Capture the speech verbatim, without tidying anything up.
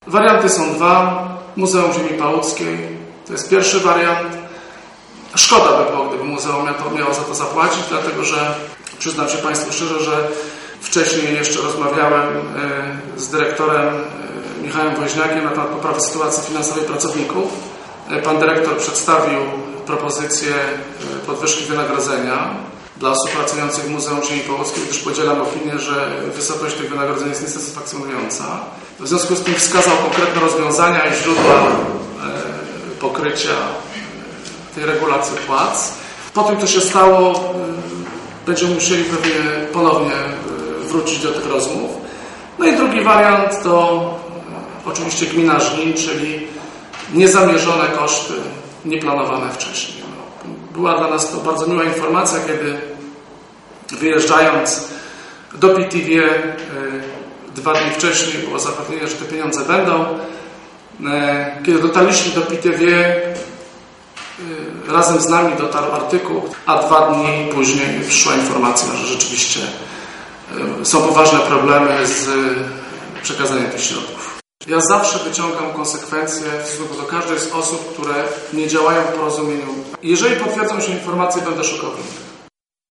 Warianty są dwa. Muzeum Ziemi Pałuckiej to jest pierwszy wariant. Szkoda by było, gdyby muzeum miało za to zapłacić, dlatego że przyznam się Państwu szczerze, że wcześniej jeszcze rozmawiałem z dyrektorem Michałem Woźniakiem na temat poprawy sytuacji finansowej pracowników. Pan dyrektor przedstawił propozycję podwyżki wynagrodzenia dla osób pracujących w Muzeum Ziemi Pałuckiej, gdyż podzielam opinię, że wysokość tych wynagrodzeń jest niesatysfakcjonująca. W związku z tym wskazał konkretne rozwiązania i źródła pokrycia tej regulacji płac. Po tym, co się stało, będziemy musieli pewnie ponownie wrócić do tych rozmów. No i drugi wariant to oczywiście gmina Żnin, czyli niezamierzone koszty, nieplanowane wcześniej. Była dla nas to bardzo miła informacja, kiedy wyjeżdżając do P T V dwa dni wcześniej było zapewnienie, że te pieniądze będą. Kiedy dotarliśmy do P T V, razem z nami dotarł artykuł, a dwa dni później przyszła informacja, że rzeczywiście są poważne problemy z przekazaniem tych środków. Ja zawsze wyciągam konsekwencje w stosunku do każdej z osób, które nie działają w porozumieniu. Jeżeli potwierdzą się informacje, będę szokował.